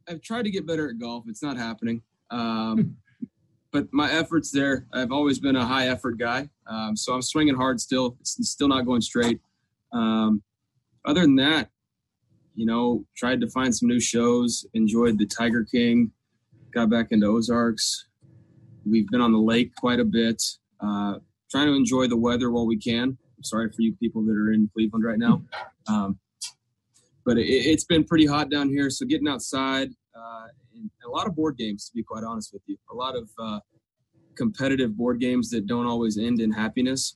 I've tried to get better at golf. It's not happening. But my effort's there. I've always been a high effort guy. So I'm swinging hard still. It's still not going straight. Other than that, tried to find some new shows, enjoyed the Tiger King, got back into Ozarks. We've been on the lake quite a bit, trying to enjoy the weather while we can. I'm sorry for you people that are in Cleveland right now. But it's been pretty hot down here, so getting outside and a lot of board games, to be quite honest with you. A lot of competitive board games that don't always end in happiness.